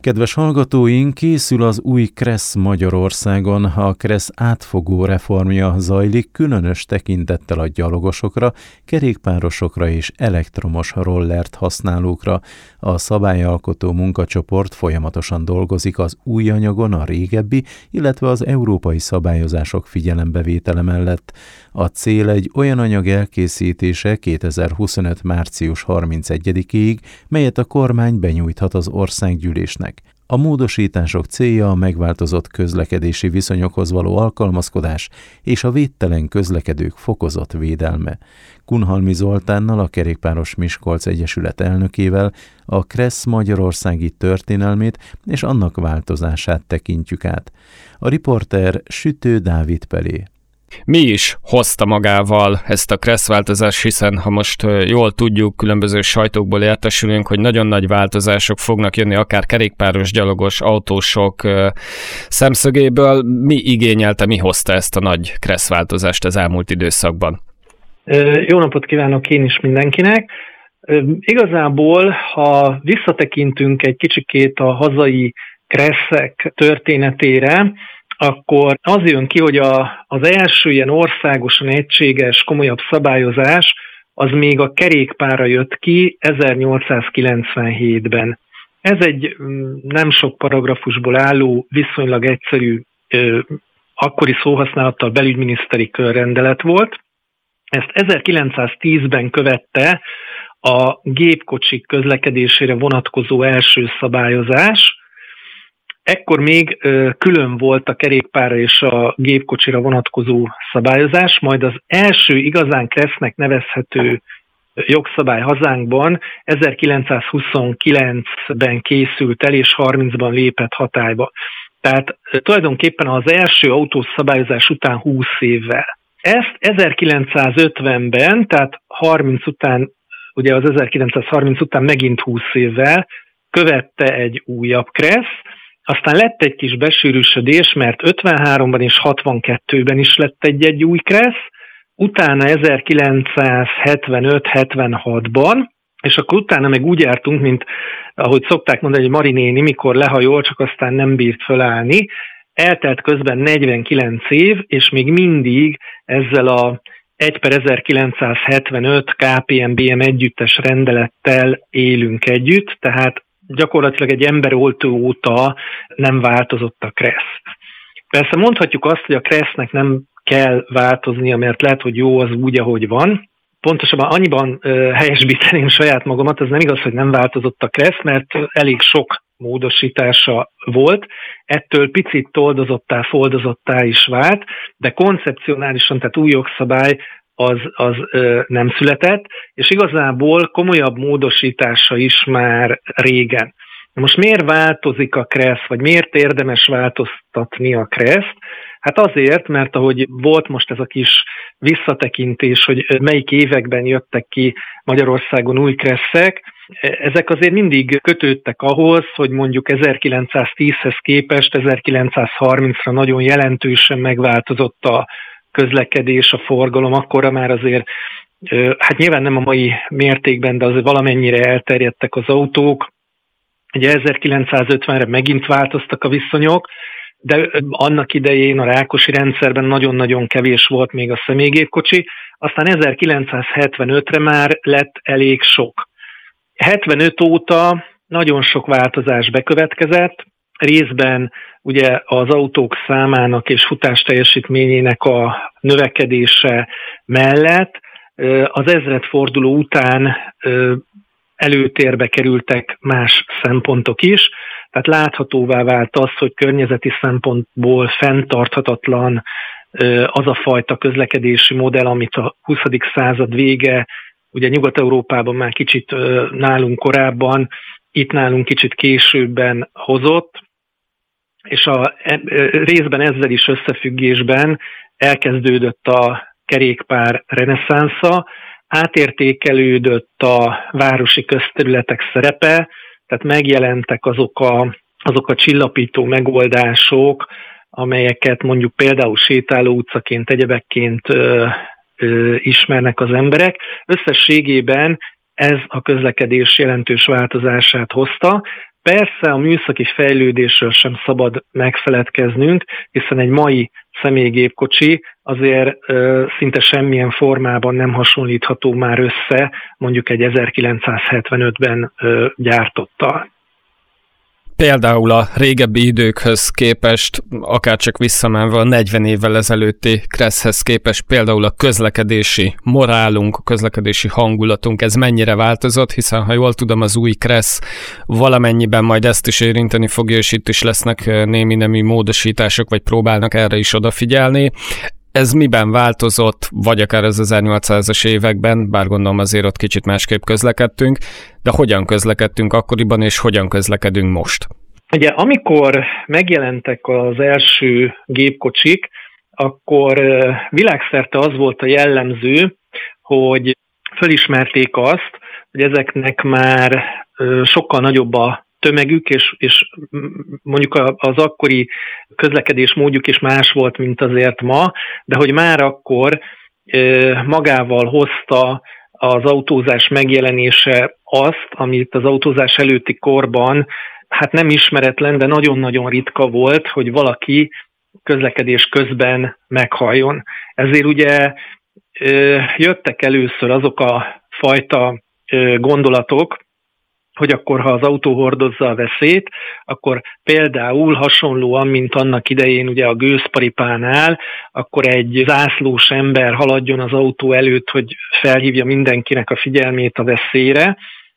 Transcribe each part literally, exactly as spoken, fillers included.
Kedves hallgatóink, készül az új Kressz Magyarországon. A Kressz átfogó reformja zajlik, különös tekintettel a gyalogosokra, kerékpárosokra és elektromos rollert használókra. A szabályalkotó munkacsoport folyamatosan dolgozik az új anyagon, a régebbi, illetve az európai szabályozások figyelembevétele mellett. A cél egy olyan anyag elkészítése kétezer-huszonöt. március harmincegyedikéig, melyet a kormány benyújthat az országgyűlésnek. A módosítások célja a megváltozott közlekedési viszonyokhoz való alkalmazkodás és a védtelen közlekedők fokozott védelme. Kunhalmi Zoltánnal, a Kerékpáros Miskolc Egyesület elnökével a Kressz magyarországi történelmét és annak változását tekintjük át. A riporter Sütő Dávid Pelé. Mi is hozta magával ezt a Kressz változást, hiszen ha most jól tudjuk, különböző sajtókból értesülünk, hogy nagyon nagy változások fognak jönni, akár kerékpáros, gyalogos, autósok szemszögéből. Mi igényelte, mi hozta ezt a nagy Kressz változást az elmúlt időszakban? Jó napot kívánok én is mindenkinek! Igazából, ha visszatekintünk egy kicsikét a hazai kresszek történetére, akkor az jön ki, hogy a, az első ilyen országosan egységes, komolyabb szabályozás az még a kerékpárra jött ki ezernyolcszázkilencvenhétben. Ez egy nem sok paragrafusból álló, viszonylag egyszerű, ö, akkori szóhasználattal belügyminiszteri körrendelet volt. Ezt ezerkilencszáztízben követte a gépkocsik közlekedésére vonatkozó első szabályozás. Ekkor még ö, külön volt a kerékpárra és a gépkocsira vonatkozó szabályozás, majd az első igazán kressznek nevezhető jogszabály hazánkban ezerkilencszázhuszonkilencben készült el, és harmincban lépett hatályba. Tehát ö, tulajdonképpen az első autós szabályozás után húsz évvel. Ezt ezerkilencszázötvenben, tehát harminc után, ugye az ezerkilencszázharminc után megint húsz évvel követte egy újabb kressz. Aztán lett egy kis besűrűsödés, mert ötvenháromban és hatvankettőben is lett egy-egy új kressz, utána ezerkilencszázhetvenöt hetvenhatban, és akkor utána meg úgy jártunk, mint ahogy szokták mondani, hogy Mari néni mikor lehajol, csak aztán nem bírt fölállni. Eltelt közben negyvenkilenc év, és még mindig ezzel a egy per ezerkilencszázhetvenöt ká pé em bé em együttes rendelettel élünk együtt, tehát gyakorlatilag egy emberoltó óta nem változott a kressz. Persze mondhatjuk azt, hogy a kressznek nem kell változnia, mert lehet, hogy jó az úgy, ahogy van. Pontosabban annyiban helyesbíteném saját magamat, ez nem igaz, hogy nem változott a kressz, mert elég sok módosítása volt, ettől picit toldozottá, foldozottá is vált, de koncepcionálisan, tehát új jogszabály az, az ö, nem született, és igazából komolyabb módosítása is már régen. Most miért változik a kressz, vagy miért érdemes változtatni a kreszt? Hát azért, mert ahogy volt most ez a kis visszatekintés, hogy melyik években jöttek ki Magyarországon új kresszek, ezek azért mindig kötődtek ahhoz, hogy mondjuk ezerkilencszáztízhez képest ezerkilencszázharmincra nagyon jelentősen megváltozott a közlekedés, a forgalom, akkorra már azért, hát nyilván nem a mai mértékben, de azért valamennyire elterjedtek az autók. Ugye ezerkilencszázötvenre megint változtak a viszonyok, de annak idején a Rákosi rendszerben nagyon-nagyon kevés volt még a személygépkocsi, aztán ezerkilencszázhetvenötre már lett elég sok. hetvenöt óta nagyon sok változás bekövetkezett, részben ugye az autók számának és futás teljesítményének a növekedése mellett az ezredforduló után előtérbe kerültek más szempontok is, tehát láthatóvá vált az, hogy környezeti szempontból fenntarthatatlan az a fajta közlekedési modell, amit a huszadik század vége, ugye Nyugat-Európában már kicsit nálunk korábban, itt nálunk kicsit későbben hozott, és a részben ezzel is összefüggésben elkezdődött a kerékpár reneszánsza, átértékelődött a városi közterületek szerepe, tehát megjelentek azok a, azok a csillapító megoldások, amelyeket mondjuk például sétáló utcaként, egyebekként ö, ö, ismernek az emberek. Összességében ez a közlekedés jelentős változását hozta, Persze a műszaki fejlődésről sem szabad megfeledkeznünk, hiszen egy mai személygépkocsi azért ö, szinte semmilyen formában nem hasonlítható már össze mondjuk egy ezerkilencszázhetvenötben ö, gyártottal. Például a régebbi időkhöz képest, akárcsak visszamenve a negyven évvel ezelőtti Kresszhez képest, például a közlekedési morálunk, a közlekedési hangulatunk, ez mennyire változott, hiszen ha jól tudom, az új Kressz valamennyiben majd ezt is érinteni fogja, és itt is lesznek némi nemű módosítások, vagy próbálnak erre is odafigyelni. Ez miben változott, vagy akár az ezernyolcszázas években, bár gondolom azért ott kicsit másképp közlekedtünk, de hogyan közlekedtünk akkoriban, és hogyan közlekedünk most? Ugye, amikor megjelentek az első gépkocsik, akkor világszerte az volt a jellemző, hogy felismerték azt, hogy ezeknek már sokkal nagyobb a tömegük, és, és mondjuk az akkori közlekedés módjuk is más volt, mint azért ma, de hogy már akkor magával hozta az autózás megjelenése azt, amit az autózás előtti korban hát nem ismeretlen, de nagyon-nagyon ritka volt, hogy valaki közlekedés közben meghalljon. Ezért ugye jöttek először azok a fajta gondolatok, hogy akkor, ha az autó hordozza a veszélyt, akkor például hasonlóan, mint annak idején ugye a gőzparipánál, akkor egy zászlós ember haladjon az autó előtt, hogy felhívja mindenkinek a figyelmét a veszélyre.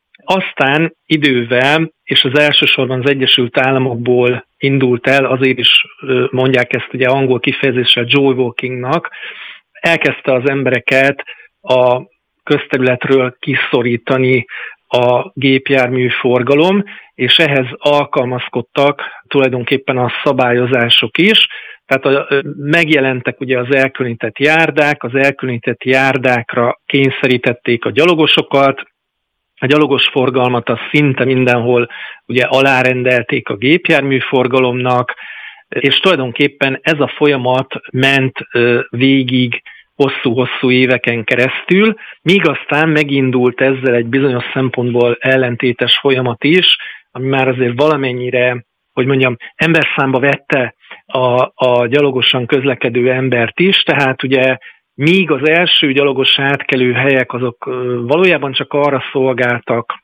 Aztán idővel, és az elsősorban az Egyesült Államokból indult el, azért is mondják ezt ugye angol kifejezéssel joywalkingnak, elkezdte az embereket a közterületről kiszorítani a gépjármű forgalom, és ehhez alkalmazkodtak tulajdonképpen a szabályozások is. Tehát a, megjelentek ugye az elkülönített járdák, az elkülönített járdákra kényszerítették a gyalogosokat, a gyalogos forgalmat az szinte mindenhol ugye alárendelték a gépjármű forgalomnak, és tulajdonképpen ez a folyamat ment végig hosszú-hosszú éveken keresztül, míg aztán megindult ezzel egy bizonyos szempontból ellentétes folyamat is, ami már azért valamennyire, hogy mondjam, emberszámba vette a, a gyalogosan közlekedő embert is, tehát ugye míg az első gyalogos átkelő helyek azok valójában csak arra szolgáltak,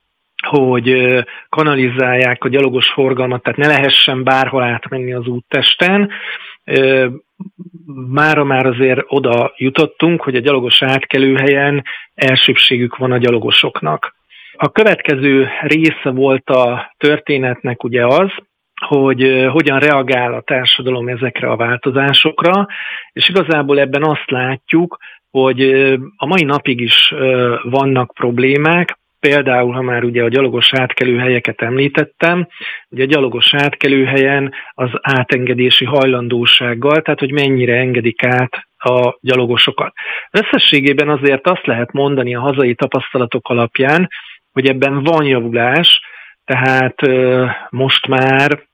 hogy kanalizálják a gyalogos forgalmat, tehát ne lehessen bárhol átmenni az úttesten. Mára már azért oda jutottunk, hogy a gyalogos átkelőhelyen elsőbségük van a gyalogosoknak. A következő része volt a történetnek ugye az, hogy hogyan reagál a társadalom ezekre a változásokra, és igazából ebben azt látjuk, hogy a mai napig is vannak problémák. Például, ha már ugye a gyalogos átkelőhelyeket említettem, ugye a gyalogos átkelőhelyen az átengedési hajlandósággal, tehát hogy mennyire engedik át a gyalogosokat. Összességében azért azt lehet mondani a hazai tapasztalatok alapján, hogy ebben van javulás, tehát most már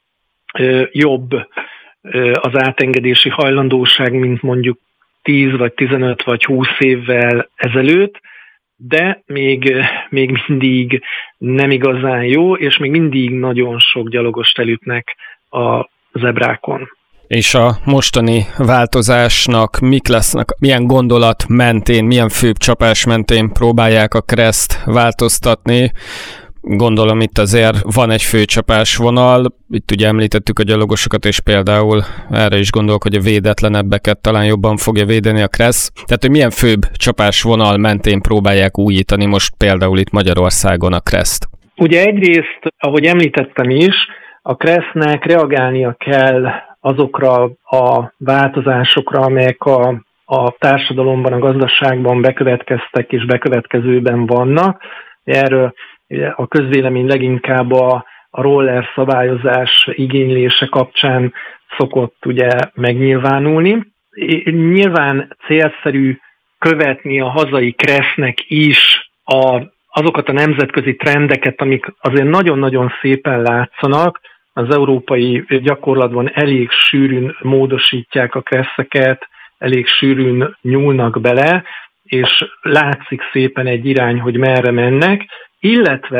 jobb az átengedési hajlandóság, mint mondjuk tíz vagy tizenöt vagy húsz évvel ezelőtt, de még, még mindig nem igazán jó, és még mindig nagyon sok gyalogost elütnek a zebrákon. És a mostani változásnak mik lesznek, milyen gondolat mentén, milyen főbb csapás mentén próbálják a Kreszt változtatni? Gondolom itt azért van egy főcsapásvonal, itt ugye említettük a gyalogosokat, és például erre is gondolok, hogy a védetlenebbeket talán jobban fogja védeni a Kressz. Tehát, hogy milyen főbb csapásvonal mentén próbálják újítani most például itt Magyarországon a Kreszt? Ugye egyrészt, ahogy említettem is, a Kressznek reagálnia kell azokra a változásokra, amelyek a, a társadalomban, a gazdaságban bekövetkeztek és bekövetkezőben vannak. Erről a közvélemény leginkább a, a roller szabályozás igénylése kapcsán szokott ugye megnyilvánulni. Nyilván célszerű követni a hazai Kressznek is a, azokat a nemzetközi trendeket, amik azért nagyon-nagyon szépen látszanak. Az európai gyakorlatban elég sűrűn módosítják a Kresszeket, elég sűrűn nyúlnak bele, és látszik szépen egy irány, hogy merre mennek, illetve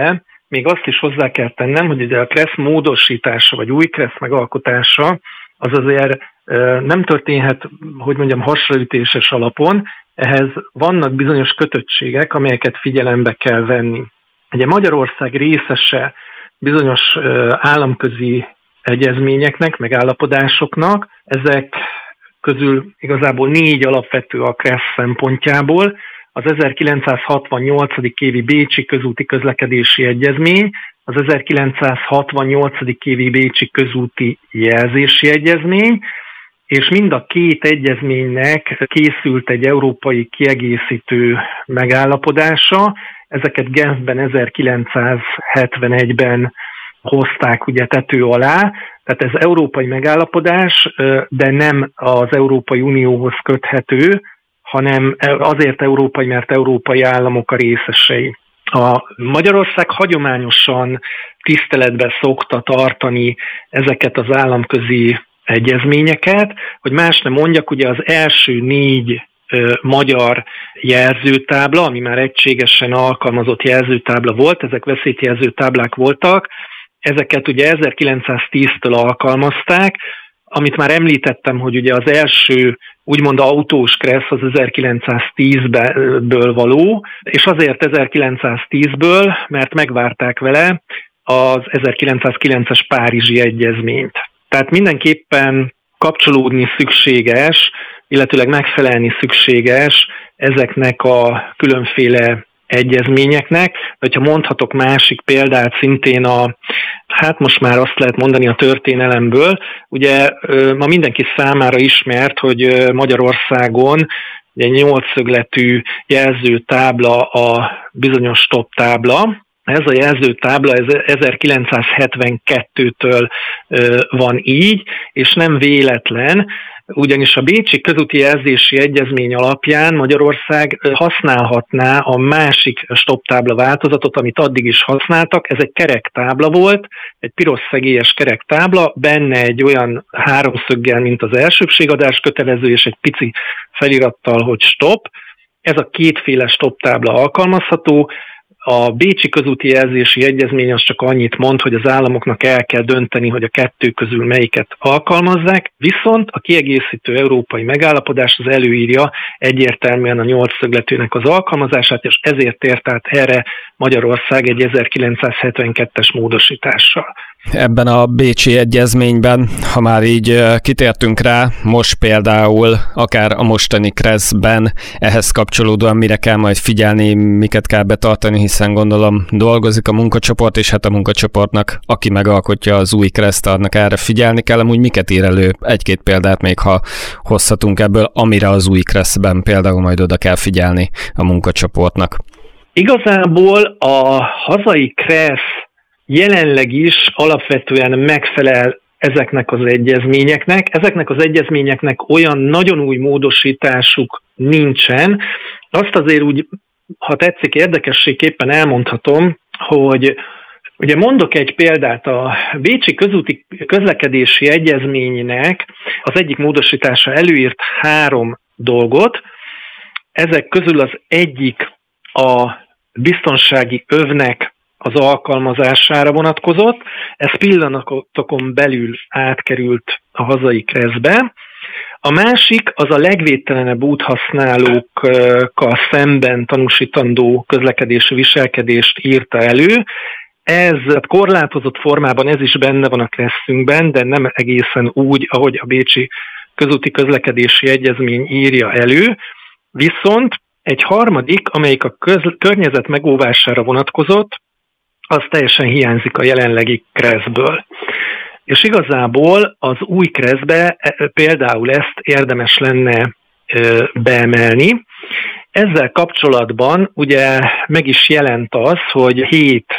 még azt is hozzá kell tennem, hogy ugye a KRESZ módosítása, vagy új KRESZ megalkotása, az azért nem történhet, hogy mondjam, hasraütéses alapon, ehhez vannak bizonyos kötöttségek, amelyeket figyelembe kell venni. Ugye Magyarország részese bizonyos államközi egyezményeknek, megállapodásoknak, ezek közül igazából négy alapvető a KRESZ szempontjából. Az ezerkilencszázhatvannyolc. évi Bécsi közúti közlekedési egyezmény, az ezerkilencszázhatvannyolc. évi Bécsi közúti jelzési egyezmény, és mind a két egyezménynek készült egy európai kiegészítő megállapodása. Ezeket Genfben ezerkilencszázhetvenegyben hozták ugye tető alá, tehát ez európai megállapodás, de nem az Európai Unióhoz köthető, hanem azért európai, mert európai államok a részesei. A Magyarország hagyományosan tiszteletbe szokta tartani ezeket az államközi egyezményeket, hogy más nem mondjak, ugye az első négy ö, magyar jelzőtábla, ami már egységesen alkalmazott jelzőtábla volt, ezek veszélyjelzőtáblák voltak, ezeket ugye ezerkilencszáztíztől alkalmazták, amit már említettem, hogy ugye az első úgymond autós KRESZ az ezerkilencszáztízből való, és azért ezerkilencszáztízből, mert megvárták vele az ezerkilencszázkilences Párizsi Egyezményt. Tehát mindenképpen kapcsolódni szükséges, illetőleg megfelelni szükséges ezeknek a különféle egyezményeknek. De ha mondhatok másik példát szintén a, hát most már azt lehet mondani a történelemből, ugye ma mindenki számára ismert, hogy Magyarországon egy nyolcszögletű jelzőtábla a bizonyos stop tábla. Ez a jelzőtábla ezerkilencszázhetvenkettőtől van így, és nem véletlen, ugyanis a Bécsi közúti jelzési egyezmény alapján Magyarország használhatná a másik stoptábla változatot, amit addig is használtak. Ez egy kerektábla volt, egy piros szegélyes kerektábla, benne egy olyan háromszöggel, mint az elsőbségadás kötelező, és egy pici felirattal, hogy stop. Ez a kétféle stoptábla alkalmazható. A Bécsi közúti jelzési egyezmény az csak annyit mond, hogy az államoknak el kell dönteni, hogy a kettő közül melyiket alkalmazzák, viszont a kiegészítő európai megállapodás az előírja egyértelműen a nyolcszögletűnek az alkalmazását, és ezért ért át erre Magyarország egy ezerkilencszázhetvenkettes módosítással. Ebben a Bécsi Egyezményben, ha már így kitértünk rá, most például akár a mostani KRESZ-ben ehhez kapcsolódóan mire kell majd figyelni, miket kell betartani, hiszen gondolom dolgozik a munkacsoport, és hát a munkacsoportnak, aki megalkotja az új KRESZ-t, annak erre figyelni kell, amúgy miket ír elő, egy-két példát még ha hozhatunk ebből, amire az új KRESZ-ben például majd oda kell figyelni a munkacsoportnak. Igazából a hazai KRESZ jelenleg is alapvetően megfelel ezeknek az egyezményeknek. Ezeknek az egyezményeknek olyan nagyon új módosításuk nincsen. Azt azért úgy, ha tetszik, érdekességképpen elmondhatom, hogy ugye mondok egy példát, a Bécsi közúti közlekedési egyezménynek az egyik módosítása előírt három dolgot. Ezek közül az egyik a biztonsági övnek az alkalmazására vonatkozott, ez pillanatokon belül átkerült a hazai KRESZ-be. A másik az a legvédtelenebb úthasználókkal szemben tanúsítandó közlekedési viselkedést írta elő. Ez korlátozott formában, ez is benne van a KRESZ-ünkben, de nem egészen úgy, ahogy a Bécsi közúti közlekedési egyezmény írja elő. Viszont egy harmadik, amelyik a köz- környezet megóvására vonatkozott, az teljesen hiányzik a jelenlegi KRESZ-ből. És igazából az új KRESZ-be például ezt érdemes lenne beemelni. Ezzel kapcsolatban ugye meg is jelent az, hogy hét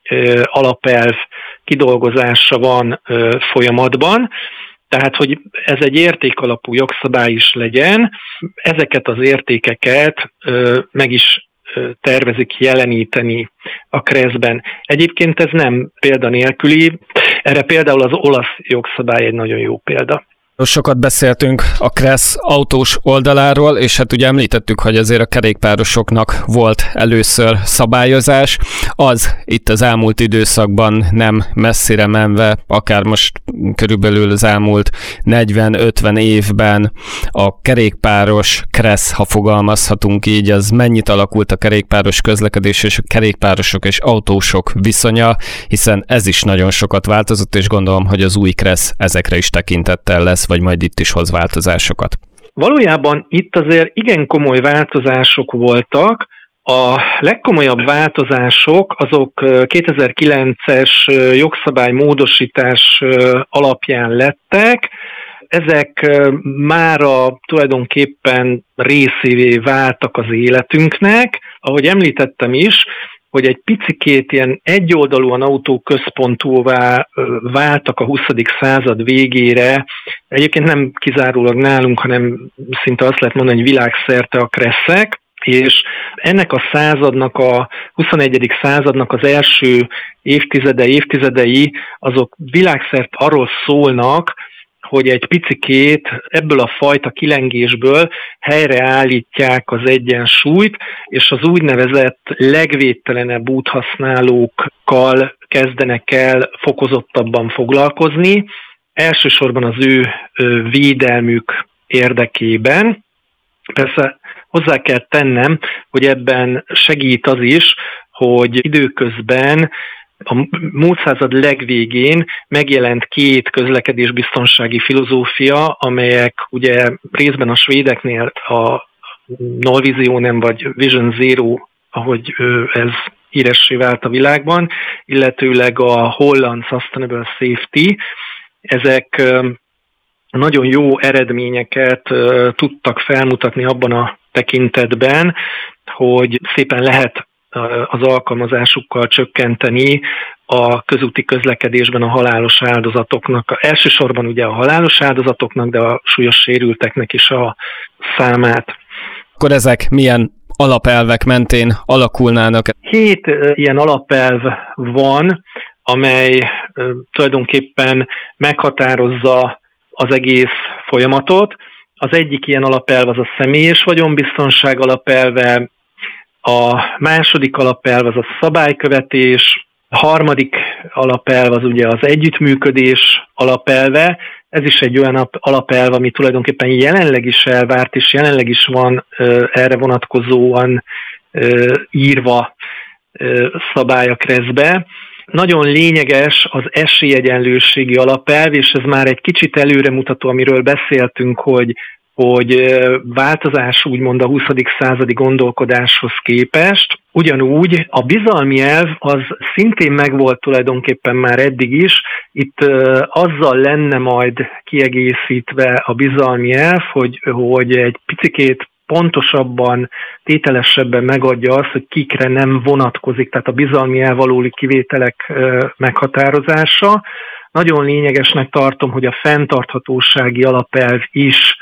alapelv kidolgozása van folyamatban, tehát hogy ez egy értékalapú jogszabály is legyen, ezeket az értékeket meg is tervezik jeleníteni a KRESZ-ben. Egyébként ez nem példanélküli, erre például az olasz jogszabály egy nagyon jó példa. Sokat beszéltünk a Kressz autós oldaláról, és hát ugye említettük, hogy azért a kerékpárosoknak volt először szabályozás. Az itt az elmúlt időszakban nem messzire menve, akár most körülbelül az elmúlt negyven-ötven évben a kerékpáros Kressz, ha fogalmazhatunk így, az mennyit alakult a kerékpáros közlekedés és a kerékpárosok és autósok viszonya, hiszen ez is nagyon sokat változott, és gondolom, hogy az új Kressz ezekre is tekintettel lesz, vagy majd itt is hoz változásokat? Valójában itt azért igen komoly változások voltak. A legkomolyabb változások azok kétezer-kilences jogszabálymódosítás alapján lettek. Ezek mára tulajdonképpen részévé váltak az életünknek. Ahogy említettem is, hogy egy picikét ilyen egyoldalúan autóközpontúvá váltak a huszadik század végére. Egyébként nem kizárólag nálunk, hanem szinte azt lehet mondani, hogy világszerte a kresszek, és ennek a századnak, a huszonegyedik századnak az első évtizede, évtizedei, azok világszerte arról szólnak, hogy egy picikét ebből a fajta kilengésből helyreállítják az egyensúlyt, és az úgynevezett legvédtelenebb úthasználókkal kezdenek el fokozottabban foglalkozni, elsősorban az ő védelmük érdekében. Persze hozzá kell tennem, hogy ebben segít az is, hogy időközben a múlt század legvégén megjelent két közlekedésbiztonsági filozófia, amelyek ugye részben a svédeknél a Null Visionen vagy Vision Zero, ahogy ez híressé vált a világban, illetőleg a holland Sustainable Safety, ezek nagyon jó eredményeket tudtak felmutatni abban a tekintetben, hogy szépen lehet az alkalmazásukkal csökkenteni a közúti közlekedésben a halálos áldozatoknak, elsősorban ugye a halálos áldozatoknak, de a súlyos sérülteknek is a számát. Akkor ezek milyen alapelvek mentén alakulnának? Hét ilyen alapelv van, amely tulajdonképpen meghatározza az egész folyamatot. Az egyik ilyen alapelv az a személyes vagyonbiztonság alapelve, a második alapelv az a szabálykövetés, a harmadik alapelv az ugye az együttműködés alapelve. Ez is egy olyan alapelv, ami tulajdonképpen jelenleg is elvárt, és jelenleg is van erre vonatkozóan írva szabály a kresszbe. Nagyon lényeges az esélyegyenlőségi alapelv, és ez már egy kicsit előremutató, amiről beszéltünk, hogy hogy változás úgymond a huszadik századi gondolkodáshoz képest. Ugyanúgy a bizalmi elv az szintén megvolt tulajdonképpen már eddig is. Itt azzal lenne majd kiegészítve a bizalmi elv, hogy, hogy egy picikét pontosabban, tételesebben megadja azt, hogy kikre nem vonatkozik, tehát a bizalmi elv alóli kivételek meghatározása. Nagyon lényegesnek tartom, hogy a fenntarthatósági alapelv is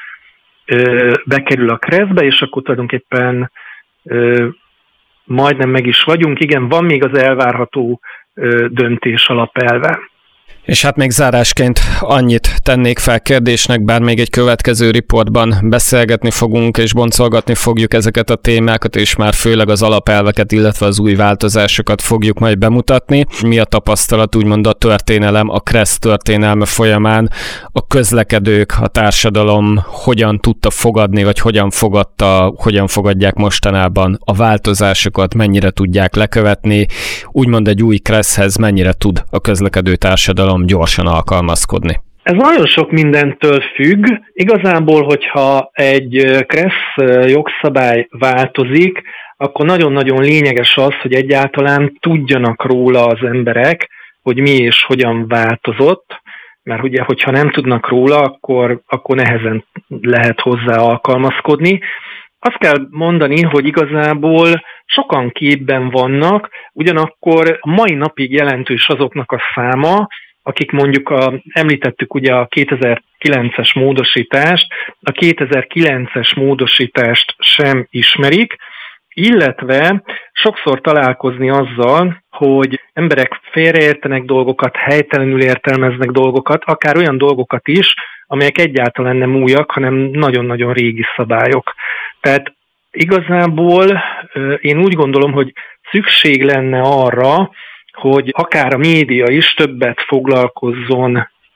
bekerül a kresszbe, és akkor tulajdonképpen ö, majdnem meg is vagyunk. Igen, van még az elvárható ö, döntés alapelve. És hát még zárásként annyit tennék fel kérdésnek, bár még egy következő riportban beszélgetni fogunk, és boncolgatni fogjuk ezeket a témákat, és már főleg az alapelveket, illetve az új változásokat fogjuk majd bemutatni. Mi a tapasztalat, úgymond a történelem, a Kressz történelme folyamán, a közlekedők, a társadalom hogyan tudta fogadni, vagy hogyan fogadta, hogyan fogadják mostanában a változásokat, mennyire tudják lekövetni, úgymond egy új Kresszhez mennyire tud a közlekedő társadalom gyorsan alkalmazkodni? Ez nagyon sok mindentől függ. Igazából, hogyha egy Kressz jogszabály változik, akkor nagyon-nagyon lényeges az, hogy egyáltalán tudjanak róla az emberek, hogy mi és hogyan változott, mert ugye, hogyha nem tudnak róla, akkor, akkor nehezen lehet hozzá alkalmazkodni. Azt kell mondani, hogy igazából sokan képben vannak, ugyanakkor a mai napig jelentős azoknak a száma, akik mondjuk a, említettük ugye a kétezer-kilences módosítást, a kétezer-kilences módosítást sem ismerik, illetve sokszor találkozni azzal, hogy emberek félreértenek dolgokat, helytelenül értelmeznek dolgokat, akár olyan dolgokat is, amelyek egyáltalán nem újak, hanem nagyon-nagyon régi szabályok. Tehát igazából én úgy gondolom, hogy szükség lenne arra, hogy akár a média is többet foglalkozzon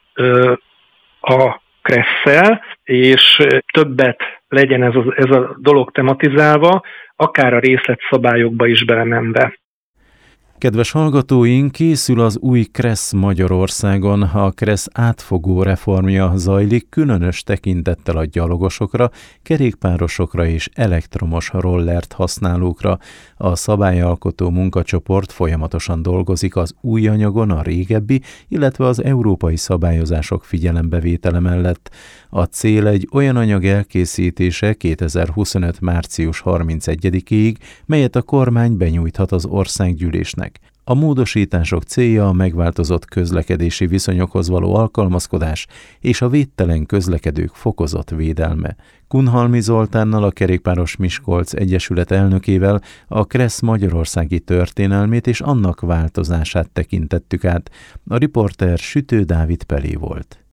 a kresszel, és többet legyen ez a, ez a dolog tematizálva, akár a részletszabályokba is belemenve. Kedves hallgatóink, készül az új Kressz Magyarországon. A Kressz átfogó reformja zajlik, különös tekintettel a gyalogosokra, kerékpárosokra és elektromos rollert használókra. A szabályalkotó munkacsoport folyamatosan dolgozik az új anyagon, a régebbi, illetve az európai szabályozások figyelembevétele mellett. A cél egy olyan anyag elkészítése kétezer-huszonöt. március harmincegyedikéig, melyet a kormány benyújthat az országgyűlésnek. A módosítások célja a megváltozott közlekedési viszonyokhoz való alkalmazkodás és a védtelen közlekedők fokozott védelme. Kunhalmi Zoltánnal, a Kerékpáros Miskolc Egyesület elnökével a Kressz magyarországi történelmét és annak változását tekintettük át. A riporter Sütő Dávid Pelé volt.